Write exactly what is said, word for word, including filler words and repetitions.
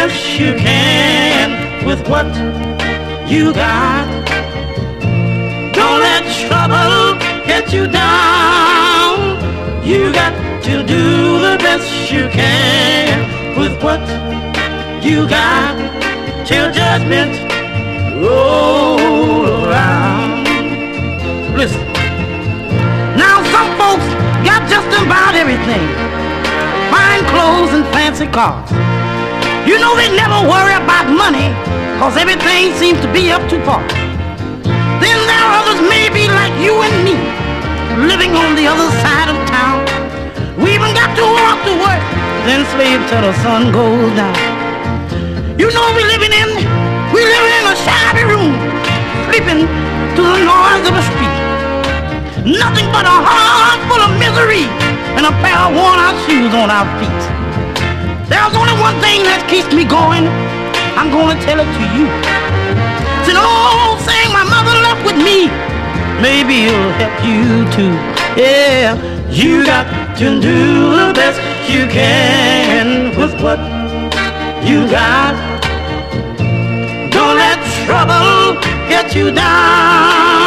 best you can with what you got. Don't let trouble get you down. You got to do the best you can with what you got till judgment roll around. Listen. Now some folks got just about everything. Fine clothes and fancy cars. You know they never worry about money, cause everything seems to be up too far. Then there are others maybe like you and me, living on the other side of town. We even got to walk to work, then slave till the sun goes down. You know we living in, we living in a shabby room, sleeping to the noise of a street. Nothing but a heart full of misery and a pair of worn-out shoes on our feet. There's only one thing that keeps me going. I'm gonna tell it to you. It's an old saying my mother left with me. Maybe it'll help you too. Yeah, you got to do the best you can with what you got. Don't let trouble get you down.